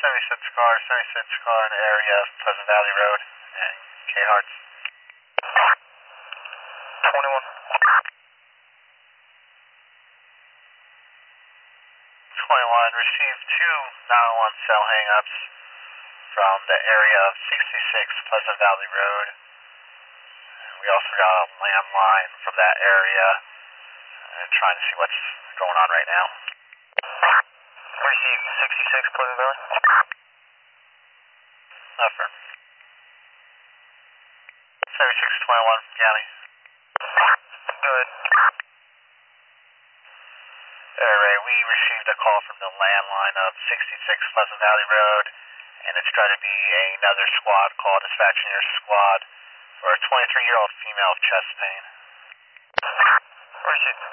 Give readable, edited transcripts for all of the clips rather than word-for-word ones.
76 car in the area of Pleasant Valley Road and K Harts. 21. 21, received two 911 cell hang-ups from the area of 66 Pleasant Valley Road. We also got a landline from that area and trying to see what's going on right now. Received 66 Pleasant Valley. Affirm. 7621, County. Good. Alright, we received a call from the landline of 66 Pleasant Valley Road, and it's going to be another squad call, dispatching your squad for a 23-year-old female with chest pain. Received.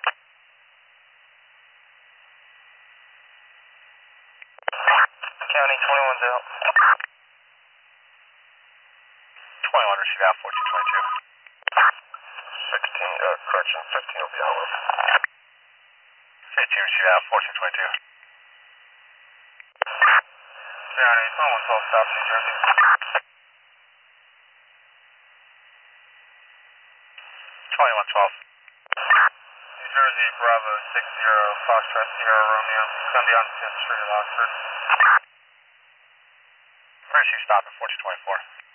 County 21's out. 21 received out, 1422. 15 will be out. 15 received out, 1422. County 2112 South New Jersey. 2112. New Jersey, Bravo 60, Foxtrot Sierra Romeo. Going to be on 5th Street in Oxford. Where is she stopping, 1424?